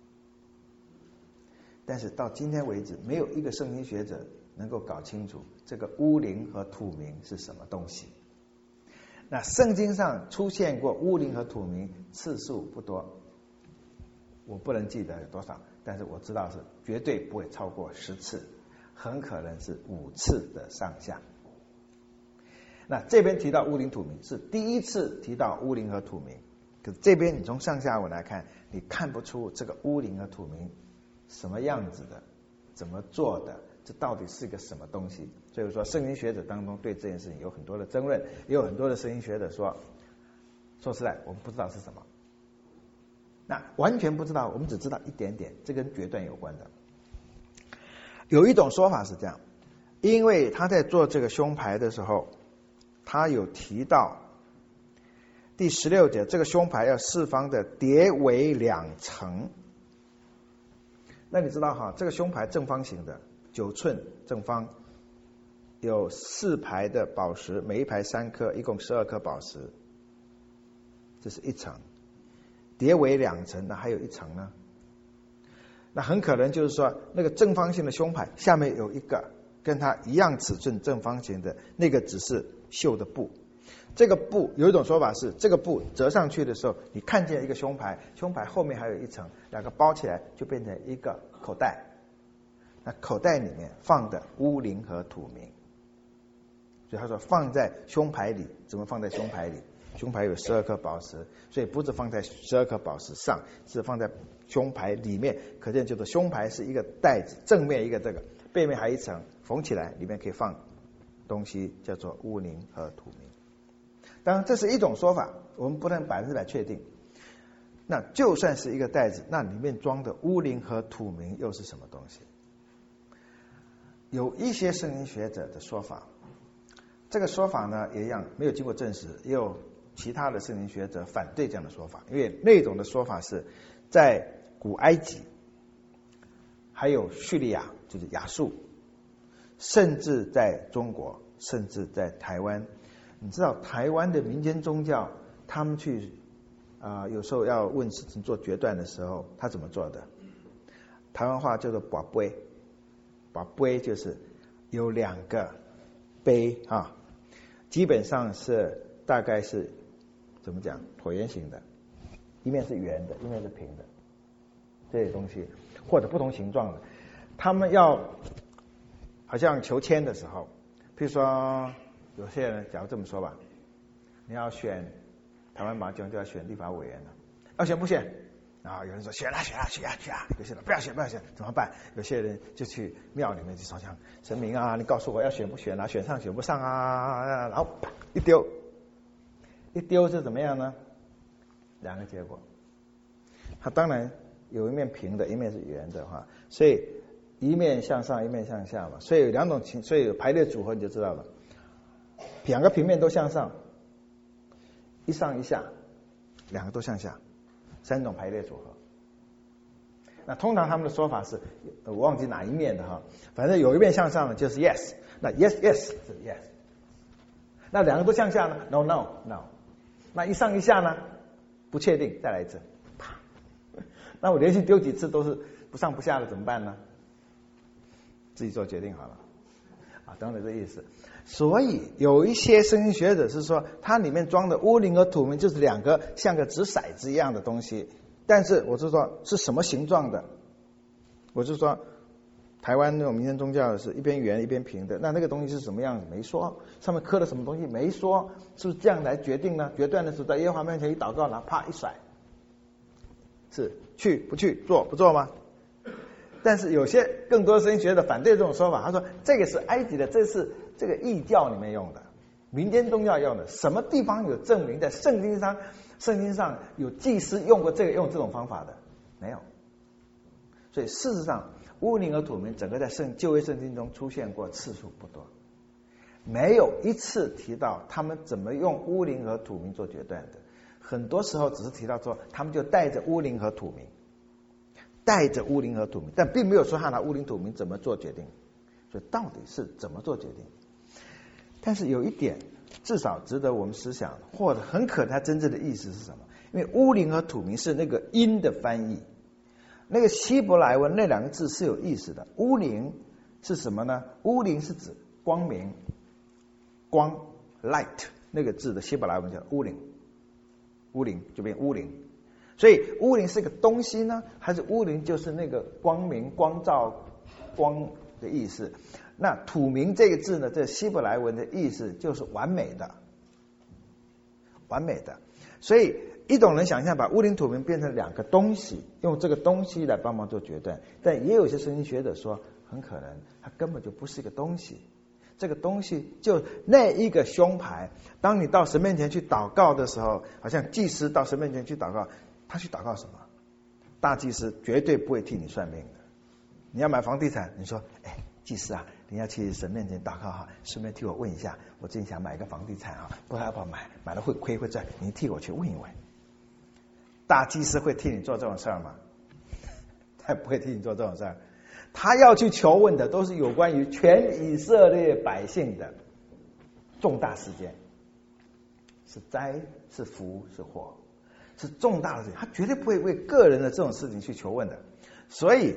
B: 但是到今天为止，没有一个圣经学者能够搞清楚这个乌灵和土明是什么东西。那圣经上出现过乌灵和土明次数不多，我不能记得有多少，但是我知道是绝对不会超过10次，很可能是5次的上下。那这边提到乌灵土明是第一次提到乌灵和土明，可是这边你从上下文来看，你看不出这个乌灵和土明什么样子的，怎么做的，这到底是个什么东西。所以说圣经学者当中对这件事情有很多的争论，也有很多的圣经学者说实在我们不知道是什么，那完全不知道，我们只知道一点点，这跟决断有关的。有一种说法是这样，因为他在做这个胸牌的时候，他有提到第16节，这个胸牌要四方的叠为2层。那你知道哈，这个胸牌正方形的9寸正方，有4排的宝石，每一排3颗，一共12颗宝石，这是一层。叠为2层，那还有一层呢？那很可能就是说，那个正方形的胸牌下面有一个跟它一样尺寸正方形的，那个只是绣的布。这个布有一种说法是，这个布折上去的时候，你看见一个胸牌，胸牌后面还有一层，两个包起来就变成一个口袋。那口袋里面放的乌灵和土明，所以他说放在胸牌里，怎么放在胸牌里？胸牌有12颗宝石，所以不是放在12颗宝石上，是放在胸牌里面。可见就是胸牌是一个袋子，正面一个这个，背面还一层，缝起来里面可以放东西，叫做乌灵和土明。当然这是一种说法，我们不能100%确定。那就算是一个袋子，那里面装的乌灵和土明又是什么东西？有一些圣经学者的说法，这个说法呢也一样没有经过证实，也有其他的圣经学者反对这样的说法，因为那种的说法是在古埃及，还有叙利亚，就是亚述，甚至在中国，甚至在台湾。你知道台湾的民间宗教，他们去有时候要问事情做决断的时候，他怎么做的？台湾话叫做跋杯，跋杯就是有2个杯啊，基本上是大概是怎么讲，椭圆形的，一面是圆的，一面是平的，这些东西或者不同形状的，他们要好像求签的时候，譬如说有些人假如这么说吧，你要选台湾麻将就要选立法委员了，要选不选？然后有人说选啊，有些人不要选怎么办？有些人就去庙里面去烧香，神明啊，你告诉我要选不选啊，选上选不上啊，然后一丢是怎么样呢？2个结果，它当然有一面平的，一面是圆的哈，所以一面向上，一面向下嘛，所以有2种情，所以有排列组合你就知道了，2个平面都向上，一上一下，2个都向下，3种排列组合。那通常他们的说法是，我忘记哪一面的哈，反正有一面向上的就是 yes， 那 yes 是 yes， 那2个都向下呢 no， 那一上一下呢不确定，再来一次，啪，那我连续丢几次都是不上不下的怎么办呢？自己做决定好了啊，等等这意思。所以有一些圣经学者是说，它里面装的乌灵和土明就是2个像个掷骰子一样的东西，但是我就说是什么形状的？我就说台湾那种民间宗教是一边圆一边平的，那个东西是什么样子没说，上面刻了什么东西没说，是不是这样来决定呢？决断的时候在耶和华面前一祷告，然后啪一甩，是去不去，做不做吗？但是有些更多圣经学者反对这种说法，他说这个是埃及的，这是这个异教里面用的，民间宗教用的，什么地方有证明在圣经上有祭司用过这个用这种方法的？没有。所以事实上乌灵和土明整个在旧约圣经中出现过次数不多， 没有一次提到他们怎么用乌灵和土明做决断的。很多时候只是提到说他们就带着乌灵和土明，但并没有说他拿乌灵土明怎么做决定。所以到底是怎么做决定？但是有一点至少值得我们思想，或者很可能它真正的意思是什么？因为乌灵和土明是那个音的翻译，那个希伯来文那两个字是有意思的。乌灵是什么呢？乌灵是指光明，光 light 那个字的希伯来文叫乌灵，乌灵就变乌灵。所以乌灵是个东西呢，还是乌灵就是那个光明、光照、光的意思？那土明这个字呢，这希伯来文的意思就是完美的，完美的。所以一种人想象把乌灵土明变成两个东西，用这个东西来帮忙做决断，但也有些圣经学者说，很可能它根本就不是一个东西。这个东西就那一个胸牌，当你到神面前去祷告的时候，好像祭司到神面前去祷告，他去祷告什么？大祭司绝对不会替你算命的。你要买房地产，你说，哎，祭司啊，你要去神面前祷告哈，顺便替我问一下，我最近想买一个房地产啊，不知道要不要买，买了会亏会赚，你替我去问一问。大祭司会替你做这种事儿吗？他不会替你做这种事儿。他要去求问的都是有关于全以色列百姓的重大事件，是灾是福是祸，是重大的事情，他绝对不会为个人的这种事情去求问的。所以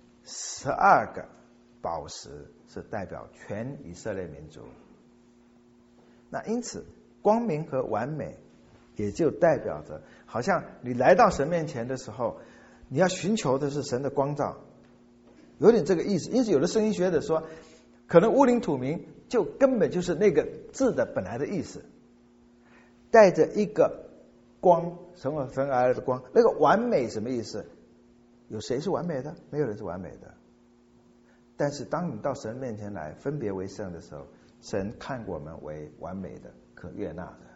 B: 12个宝石是代表全以色列民族。那因此光明和完美也就代表着，好像你来到神面前的时候，你要寻求的是神的光照，有点这个意思。因此有的圣经学者说，可能乌灵土明就根本就是那个字的本来的意思，带着一个光，神而来的光。那个完美什么意思？有谁是完美的？没有人是完美的。但是当你到神面前来分别为圣的时候，神看我们为完美的，可悦纳的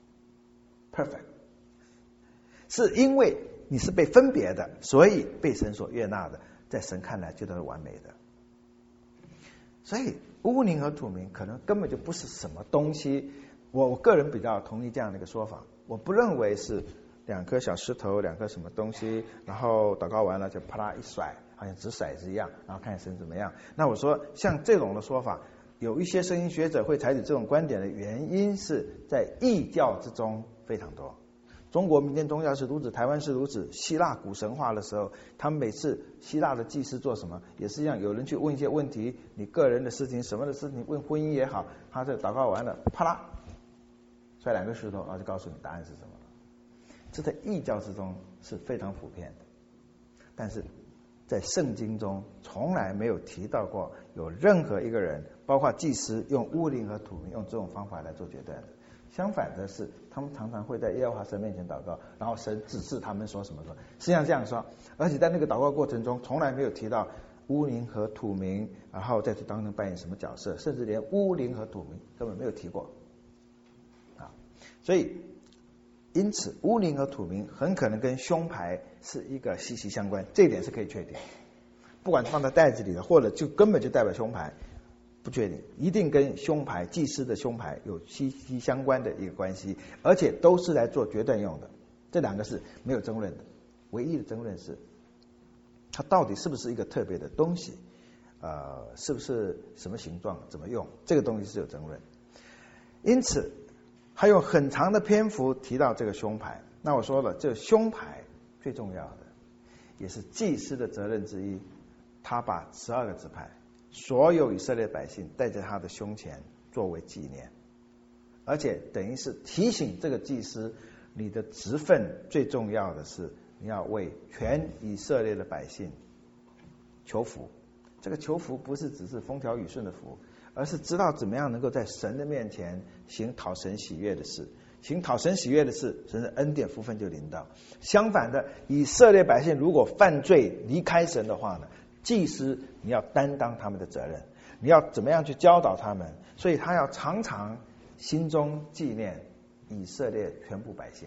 B: perfect， 是因为你是被分别的，所以被神所悦纳的，在神看来就都是完美的。所以乌灵和土明可能根本就不是什么东西。我个人比较同意这样的一个说法，我不认为是两颗小石头，两颗什么东西，然后祷告完了就啪啦一甩，好像掷骰子一样，然后看神怎么样。那我说像这种的说法，有一些圣经学者会采取这种观点的原因是在异教之中非常多。中国民间宗教是如此，台湾是如此。希腊古神话的时候，他们每次希腊的祭司做什么也是一样，有人去问一些问题，你个人的事情，什么的事情，问婚姻也好，他这祷告完了，啪啦摔两个石头，然后就告诉你答案是什么。这在异教之中是非常普遍的，但是在圣经中从来没有提到过有任何一个人，包括祭司，用乌灵和土明用这种方法来做决断的。相反的是，他们常常会在耶和华神面前祷告，然后神指示他们说什么说，实际上这样说。而且在那个祷告过程中，从来没有提到乌灵和土明，然后在这当中扮演什么角色，甚至连乌灵和土明根本没有提过啊。所以因此乌灵和土明很可能跟胸牌是一个息息相关，这一点是可以确定。不管放在袋子里的，或者就根本就代表胸牌，不确定，一定跟胸牌祭司的胸牌有息息相关的一个关系，而且都是来做决断用的。这两个是没有争论的，唯一的争论是它到底是不是一个特别的东西，是不是什么形状，怎么用，这个东西是有争论。因此还有很长的篇幅提到这个胸牌。那我说了，这个胸牌最重要的也是祭司的责任之一，他把12个支派所有以色列百姓带在他的胸前作为纪念，而且等于是提醒这个祭司，你的职分最重要的是你要为全以色列的百姓求福。这个求福不是只是风调雨顺的福，而是知道怎么样能够在神的面前行讨神喜悦的事。行讨神喜悦的事，神的恩典福分就临到。相反的，以色列百姓如果犯罪离开神的话呢，祭司你要担当他们的责任，你要怎么样去教导他们，所以他要常常心中纪念以色列全部百姓，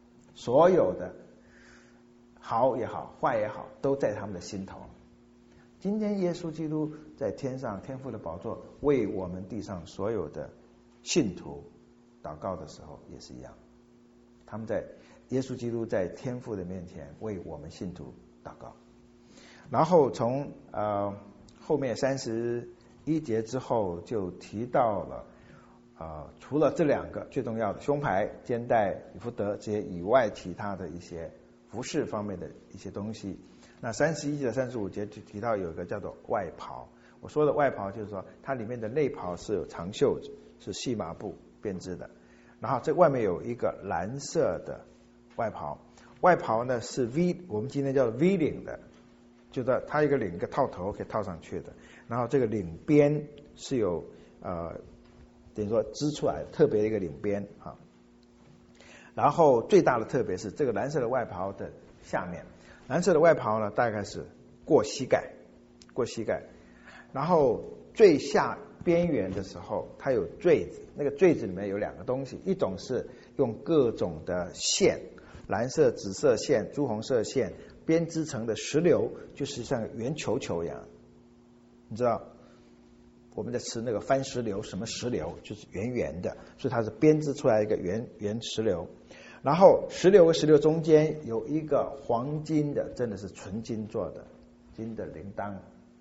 B: 所有的好也好坏也好都在他们的心头。 今天耶稣基督在天上，天父的宝座为我们地上所有的信徒祷告的时候也是一样，他们在耶稣基督在天父的面前为我们信徒祷告。然后从后面31节之后就提到了除了这2个最重要的胸牌、肩带、以弗得这些以外，其他的一些服饰方面的一些东西。那31节、35节就提到有一个叫做外袍。我说的外袍就是说它里面的内袍是有长袖子，是细麻布编织的，然后这外面有一个蓝色的外袍。外袍呢是 V， 我们今天叫 V 领的，就是它一个领一个套头可以套上去的，然后这个领边是有等于说织出来特别的一个领边啊。然后最大的特别是这个蓝色的外袍的下面，蓝色的外袍呢大概是过膝盖，然后最下边缘的时候它有坠子，那个坠子里面有2个东西，一种是用各种的线，蓝色、紫色线、朱红色线编织成的石榴，就是像圆球球一样。你知道我们在吃那个番石榴，什么石榴就是圆圆的，所以它是编织出来一个圆石榴。然后石榴和石榴中间有一个黄金的，真的是纯金做的金的铃铛。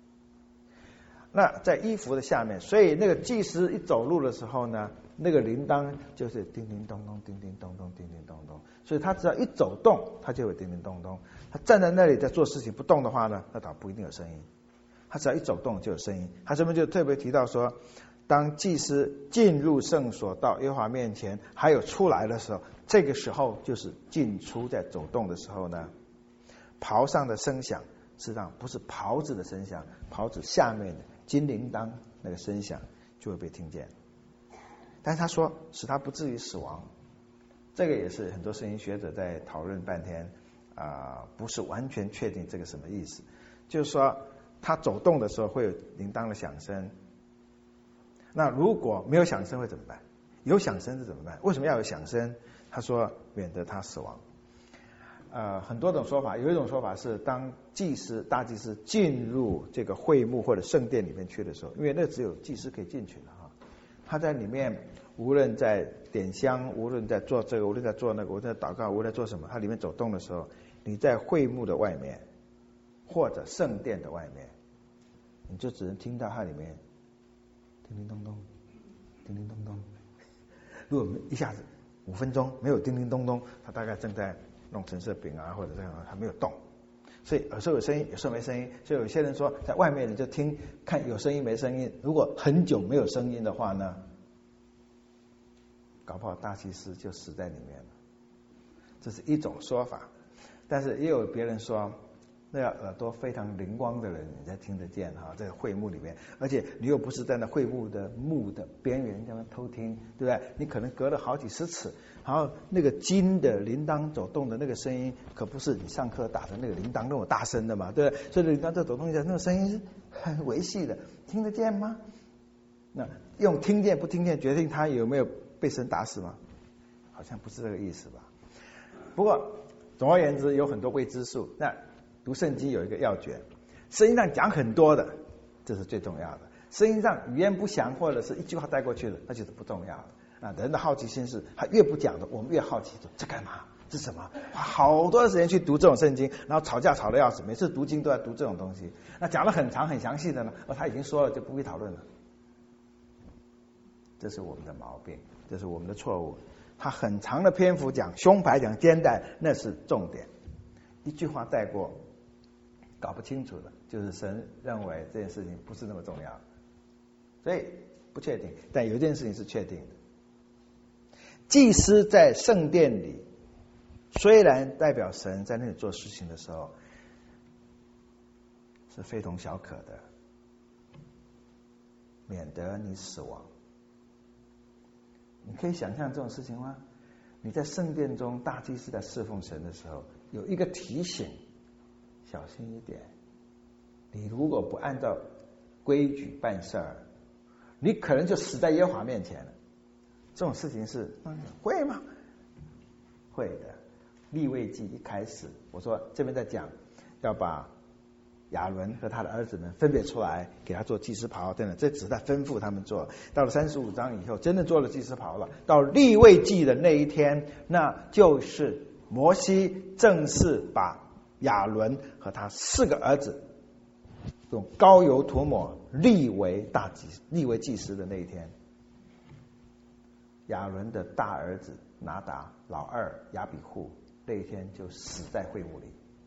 B: 那在衣服的下面，所以那个祭司一走路的时候呢，那个铃铛就是叮叮咚咚，叮叮咚咚，叮叮咚咚，所以他只要一走动，他就会叮叮咚咚。他站在那里在做事情不动的话呢，那倒不一定有声音。他只要一走动就有声音。他这边就特别提到说，当祭司进入圣所到耶和华面前，还有出来的时候，这个时候就是进出在走动的时候呢，袍上的声响实际上不是袍子的声响，袍子下面的金铃铛那个声响就会被听见。但是他说使他不至于死亡，这个也是很多圣经学者在讨论半天不是完全确定这个什么意思。就是说他走动的时候会有铃铛的响声，那如果没有响声会怎么办？有响声是怎么办？为什么要有响声？他说免得他死亡。很多种说法，有一种说法是当大祭司进入这个会幕或者圣殿里面去的时候，因为那只有祭司可以进去的哈，他在里面无论在点香，无论在做这个，无论在做那个，无论在祷告，无论在做什么，他里面走动的时候，你在会幕的外面或者圣殿的外面，你就只能听到它里面叮叮咚咚，叮叮咚咚。如果一下子5分钟没有叮叮咚咚，他大概正在弄橙色饼或者这样，他没有动。所以有时候有声音，有时候没声音。所以有些人说在外面你就听看有声音没声音，如果很久没有声音的话呢，搞不好大祭司就死在里面了。这是一种说法。但是也有别人说，那要耳朵非常灵光的人你才听得见这个会幕里面，而且你又不是在那会幕的幕的边缘这样偷听，对不对？你可能隔了好几十尺，然后那个金的铃铛走动的那个声音，可不是你上课打的那个铃铛那么大声的嘛，对不对？所以铃铛在走动一下，那个声音是很微细的，听得见吗？那用听见不听见决定他有没有被神打死吗？好像不是这个意思吧。不过总而言之有很多未知数。那读圣经有一个要诀，圣经上讲很多的，这是最重要的。圣经上语言不详或者是一句话带过去的，那就是不重要的。人的好奇心是他越不讲的，我们越好奇，说这干嘛？这什么？花好多的时间去读这种圣经，然后吵架吵得要死，每次读经都要读这种东西。那讲了很长很详细的呢，他已经说了就不必讨论了。这是我们的毛病，这是我们的错误。他很长的篇幅讲胸牌讲肩带，那是重点，一句话带过搞不清楚的，就是神认为这件事情不是那么重要，所以不确定。但有一件事情是确定的，祭司在圣殿里虽然代表神在那里做事情的时候是非同小可的，免得你死亡。你可以想象这种事情吗？你在圣殿中，大祭司在侍奉神的时候，有一个提醒，小心一点。你如果不按照规矩办事儿，你可能就死在耶和华面前了。这种事情是会吗？会的。利未记一开始，我说这边在讲要把亚伦和他的儿子们分别出来，给他做祭司袍等等，这只是在吩咐他们做。到了35章以后，真的做了祭司袍了。到利未记的那一天，那就是摩西正式把亚伦和他4个儿子用膏油涂抹立为祭司的那一天。亚伦的大儿子拿达，老二亚比户，那一天就死在会幕里。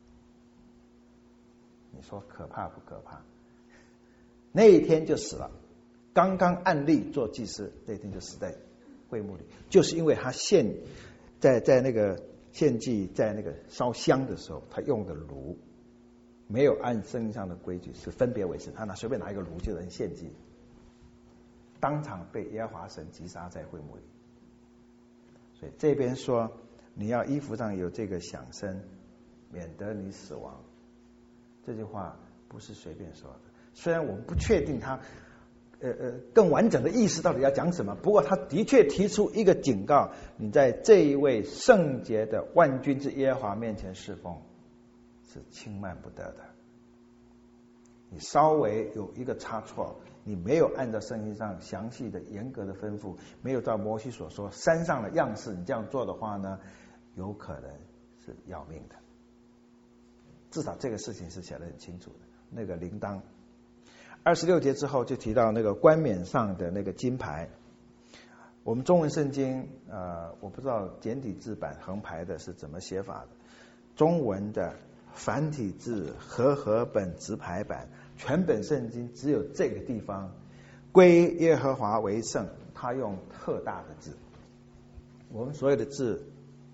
B: 你说可怕不可怕？那一天就死了，刚刚按立做祭司，那一天就死在会幕里，就是因为他在那个献祭，在那个烧香的时候，他用的炉没有按圣经上的规矩，是分别为圣，他随便拿一个炉就能献祭，当场被耶和华神击杀在会幕里。所以这边说你要衣服上有这个响声，免得你死亡。这句话不是随便说的，虽然我们不确定他更完整的意思到底要讲什么，不过他的确提出一个警告：你在这一位圣洁的万军之耶和华面前侍奉是轻慢不得的。你稍微有一个差错，你没有按照圣经上详细的严格的吩咐，没有照摩西所说山上的样式，你这样做的话呢，有可能是要命的。至少这个事情是写得很清楚的。那个铃铛26节之后就提到那个冠冕上的那个金牌。我们中文圣经我不知道简体字版横排的是怎么写法的，中文的繁体字和本直排版，全本圣经只有这个地方归耶和华为圣，他用特大的字。我们所有的字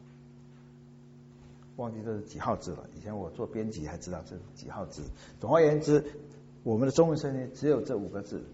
B: 忘记这是几号字了，以前我做编辑还知道这是几号字。总而言之，我们的中文圣经只有这5个字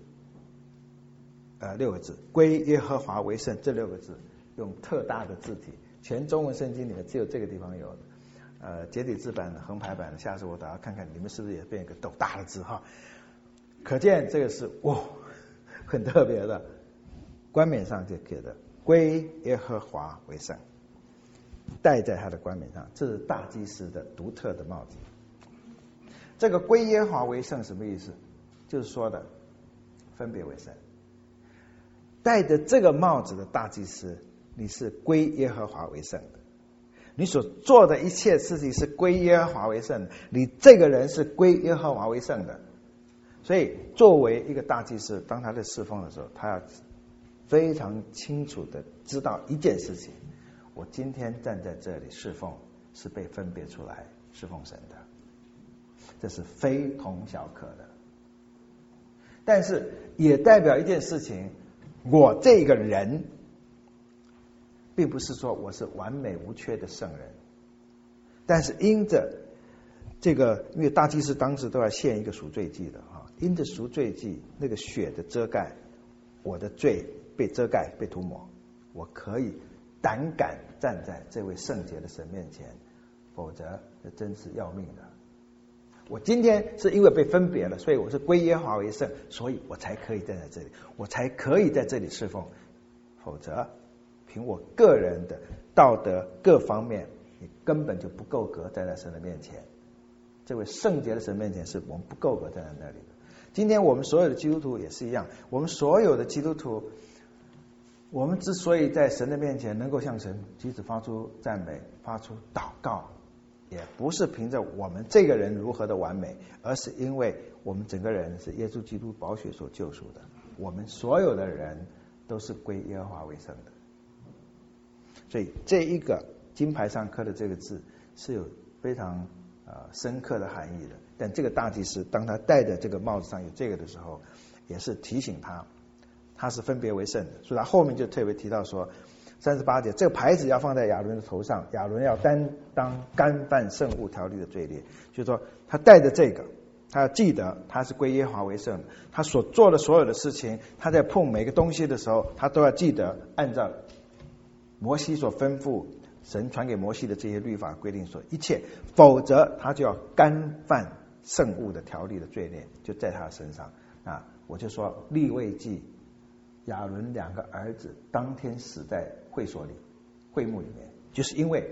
B: ，6个字，归耶和华为圣，这6个字用特大的字体，全中文圣经里面只有这个地方有的。简体字版的横排版的，下次我等下看看你们是不是也变一个斗大的字哈。可见这个是很特别的，冠冕上就写的归耶和华为圣，戴在他的冠冕上，这是大祭司的独特的帽子。这个归耶和华为圣什么意思？就是说的分别为圣。戴着这个帽子的大祭司，你是归耶和华为圣的，你所做的一切事情是归耶和华为圣的，你这个人是归耶和华为圣的。所以作为一个大祭司，当他在侍奉的时候，他要非常清楚的知道一件事情：我今天站在这里侍奉，是被分别出来侍奉神的，这是非同小可的。但是也代表一件事情，我这个人并不是说我是完美无缺的圣人，但是因着这个，因为大祭司当时都要献一个赎罪祭的因着赎罪祭那个血的遮盖，我的罪被遮盖被涂抹，我可以胆敢站在这位圣洁的神面前，否则这真是要命的。我今天是因为被分别了，所以我是归耶和华为圣，所以我才可以站在这里，我才可以在这里侍奉，否则凭我个人的道德各方面，你根本就不够格站在神的面前。这位圣洁的神面前是我们不够格站在那里的。今天我们所有的基督徒也是一样，我们所有的基督徒，我们之所以在神的面前能够向神即使发出赞美，发出祷告，也不是凭着我们这个人如何的完美，而是因为我们整个人是耶稣基督宝血所救赎的，我们所有的人都是归耶和华为圣的。所以这一个金牌上刻的这个字是有非常深刻的含义的。但这个大祭司当他戴着这个帽子上有这个的时候，也是提醒他是分别为圣的。所以他后面就特别提到说38节，这个牌子要放在亚伦的头上，亚伦要担当干犯圣物条例的罪孽。就是说他带着这个，他要记得他是归耶和华为圣的，他所做的所有的事情，他在碰每个东西的时候，他都要记得按照摩西所吩咐神传给摩西的这些律法规定说一切，否则他就要干犯圣物的条例的罪孽，就在他身上。我就说利未记亚伦2个儿子当天死在会所里会幕里面，就是因为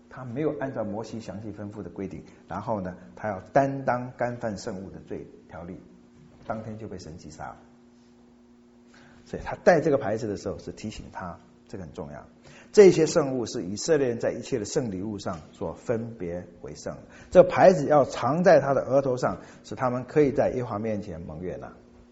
B: 他没有按照摩西详细吩咐的规定，然后呢，他要担当干犯圣物的罪条例，当天就被神击杀了。所以他带这个牌子的时候是提醒他，这个很重要。这些圣物是以色列人在一切的圣礼物上所分别为圣的，这牌子要藏在他的额头上，使他们可以在耶和华面前蒙悦纳。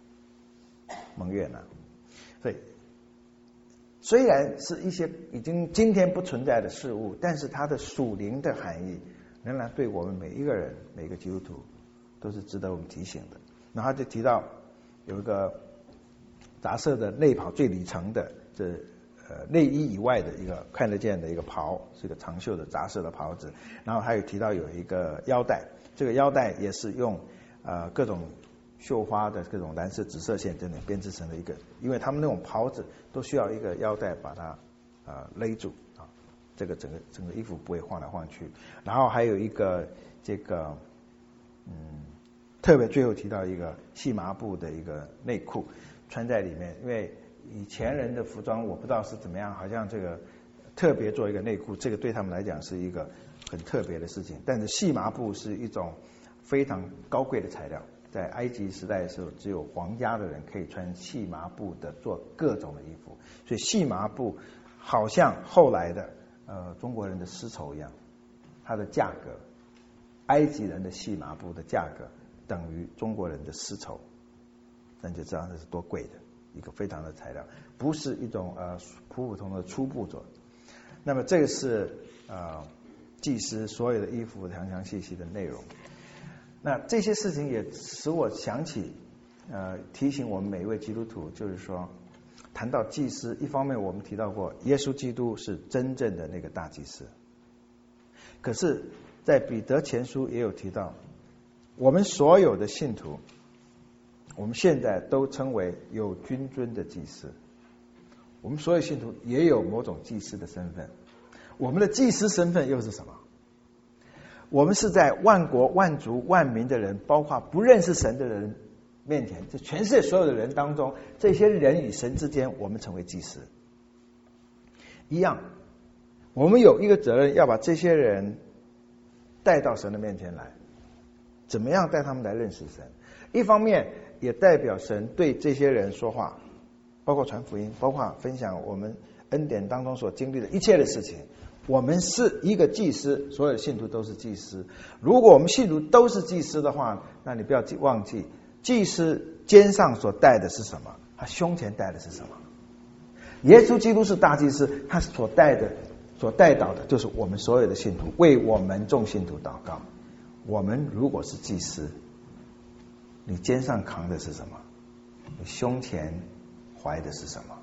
B: 所以虽然是一些已经今天不存在的事物，但是它的属灵的含义仍然对我们每一个人每个基督徒都是值得我们提醒的。然后他就提到有一个杂色的内袍，最里层的这内衣以外的一个看得见的一个袍，是一个长袖的杂色的袍子。然后还有提到有一个腰带，这个腰带也是用各种绣花的各种蓝色紫色线等等编织成的一个，因为他们那种袍子都需要一个腰带把它勒住啊，这个整个衣服不会晃来晃去。然后还有一个这个特别最后提到一个细麻布的一个内裤穿在里面，因为以前人的服装我不知道是怎么样，好像这个特别做一个内裤，这个对他们来讲是一个很特别的事情。但是细麻布是一种非常高贵的材料，在埃及时代的时候，只有皇家的人可以穿细麻布的做各种的衣服，所以细麻布好像后来的中国人的丝绸一样，它的价格，埃及人的细麻布的价格等于中国人的丝绸，那就知道这是多贵的一个非常的材料，不是一种普普通的粗布做的。那么这个是祭司所有的衣服详详细细的内容。那这些事情也使我想起提醒我们每一位基督徒，就是说谈到祭司，一方面我们提到过耶稣基督是真正的那个大祭司，可是在彼得前书也有提到，我们所有的信徒，我们现在都称为有君尊的祭司，我们所有信徒也有某种祭司的身份。我们的祭司身份又是什么？我们是在万国万族万民的人，包括不认识神的人面前，这全世界所有的人当中，这些人与神之间，我们成为祭司一样。我们有一个责任，要把这些人带到神的面前来。怎么样带他们来认识神？一方面也代表神对这些人说话，包括传福音，包括分享我们恩典当中所经历的一切的事情。我们是一个祭司，所有的信徒都是祭司。如果我们信徒都是祭司的话，那你不要忘记，祭司肩上所带的是什么？他胸前带的是什么？耶稣基督是大祭司，他所带导的就是我们所有的信徒，为我们众信徒祷告。我们如果是祭司，你肩上扛的是什么？你胸前怀的是什么？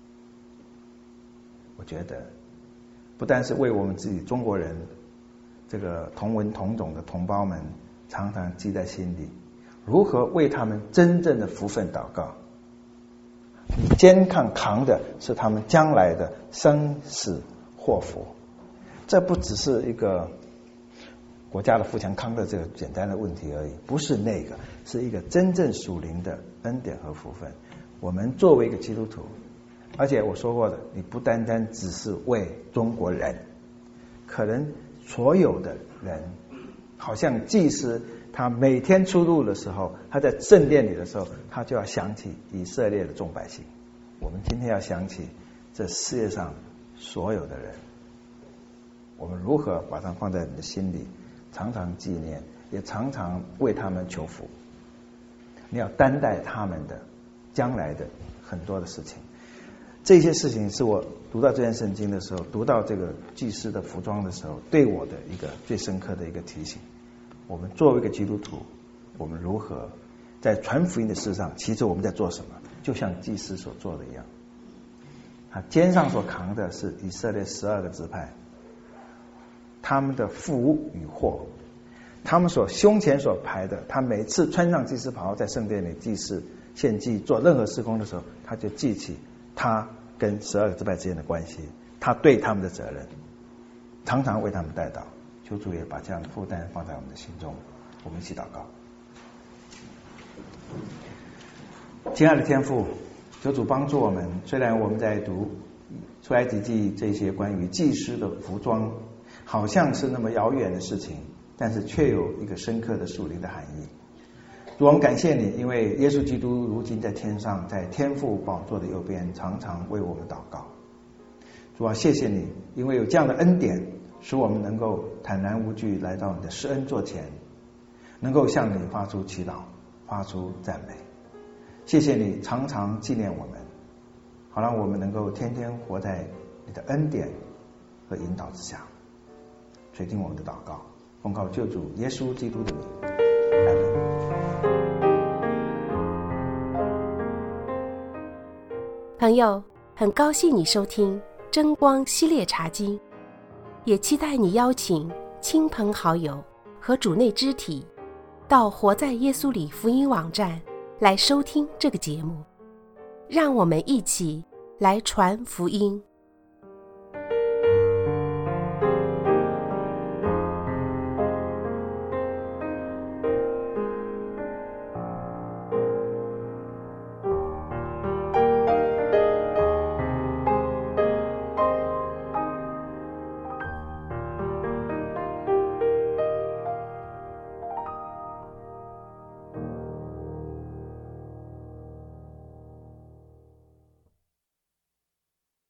B: 我觉得不但是为我们自己中国人这个同文同种的同胞们常常记在心里，如何为他们真正的福分祷告。你肩上扛的是他们将来的生死祸福，这不只是一个国家的富强康的这个简单的问题而已，不是那个，是一个真正属灵的恩典和福分。我们作为一个基督徒，而且我说过的，你不单单只是为中国人，可能所有的人，好像祭司他每天出入的时候，他在圣殿里的时候，他就要想起以色列的众百姓。我们今天要想起这世界上所有的人，我们如何把它放在你的心里，常常纪念，也常常为他们求福。你要担待他们的将来的很多的事情。这些事情是我读到这篇圣经的时候，读到这个祭司的服装的时候，对我的一个最深刻的一个提醒。我们作为一个基督徒，我们如何在传福音的事上，其实我们在做什么？就像祭司所做的一样，他肩上所扛的是以色列12个支派，他们的福与祸，他们所胸前所排的，他每次穿上祭司袍在圣殿里祭祀献祭做任何事工的时候，他就记起他跟12个支派之间的关系，他对他们的责任，常常为他们代祷。求主也把这样的负担放在我们的心中。我们一起祷告。亲爱的天父，求主帮助我们。虽然我们在读出埃及记这些关于祭司的服装， 好像是那么遥远的事情，但是却有一个深刻的属灵的含义。主，我们感谢你，因为耶稣基督如今在天上，在天父宝座的右边，常常为我们祷告。主啊，谢谢你，因为有这样的恩典，使我们能够坦然无惧来到你的施恩座前，能够向你发出祈祷，发出赞美。谢谢你常常纪念我们，好让我们能够天天活在你的恩典和引导之下。垂听我们的祷告，奉靠救主耶稣基督的名，阿们。
A: 朋友，很高兴你收听真光系列查经，也期待你邀请亲朋好友和主内肢体到活在耶稣里福音网站来收听这个节目，让我们一起来传福音。